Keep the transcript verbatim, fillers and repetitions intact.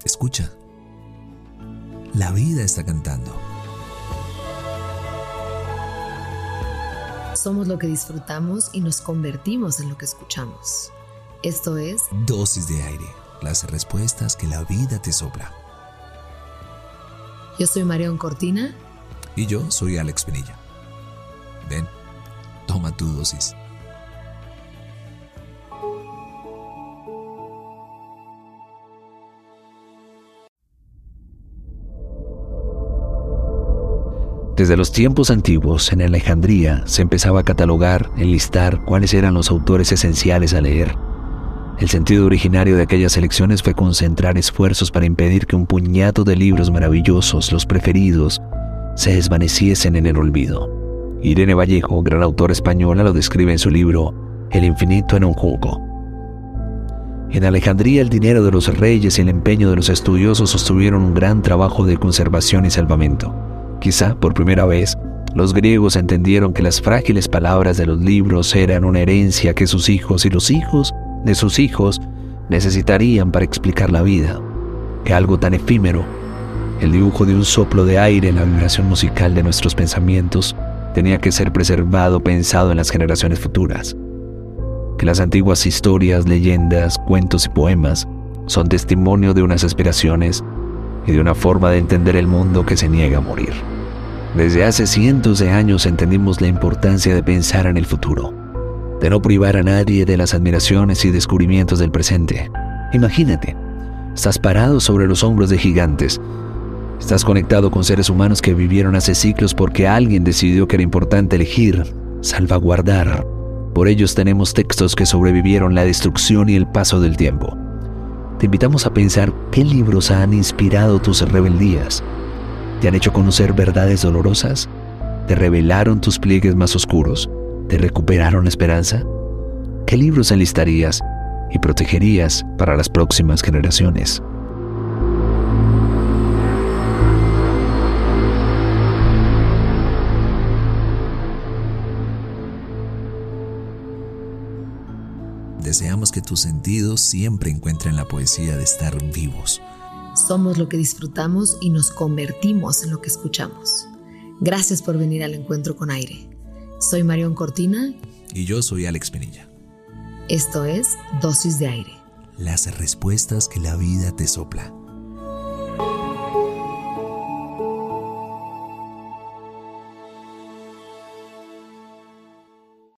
Escucha. La vida está cantando. Somos lo que disfrutamos y nos convertimos en lo que escuchamos. Esto es Dosis de aire, las respuestas que la vida te sopla. Yo soy Marión Cortina. Y yo soy Alex Pinilla. Ven, toma tu dosis. Desde los tiempos antiguos, en Alejandría, se empezaba a catalogar, enlistar cuáles eran los autores esenciales a leer. El sentido originario de aquellas selecciones fue concentrar esfuerzos para impedir que un puñado de libros maravillosos, los preferidos, se desvaneciesen en el olvido. Irene Vallejo, gran autora española, lo describe en su libro El infinito en un junco. En Alejandría, el dinero de los reyes y el empeño de los estudiosos sostuvieron un gran trabajo de conservación y salvamento. Quizá, por primera vez, los griegos entendieron que las frágiles palabras de los libros eran una herencia que sus hijos y los hijos de sus hijos necesitarían para explicar la vida, que algo tan efímero, el dibujo de un soplo de aire en la vibración musical de nuestros pensamientos, tenía que ser preservado pensado en las generaciones futuras, que las antiguas historias, leyendas, cuentos y poemas son testimonio de unas aspiraciones y de una forma de entender el mundo que se niega a morir. Desde hace cientos de años entendimos la importancia de pensar en el futuro, de no privar a nadie de las admiraciones y descubrimientos del presente. Imagínate, estás parado sobre los hombros de gigantes, estás conectado con seres humanos que vivieron hace siglos porque alguien decidió que era importante elegir, salvaguardar. Por ellos tenemos textos que sobrevivieron la destrucción y el paso del tiempo. Te invitamos a pensar qué libros han inspirado tus rebeldías. ¿Te han hecho conocer verdades dolorosas? ¿Te revelaron tus pliegues más oscuros? ¿Te recuperaron la esperanza? ¿Qué libros enlistarías y protegerías para las próximas generaciones? Deseamos que tus sentidos siempre encuentren la poesía de estar vivos. Somos lo que disfrutamos y nos convertimos en lo que escuchamos. Gracias por venir al encuentro con aire. Soy Marión Cortina. Y yo soy Alex Pinilla. Esto es Dosis de Aire. Las respuestas que la vida te sopla.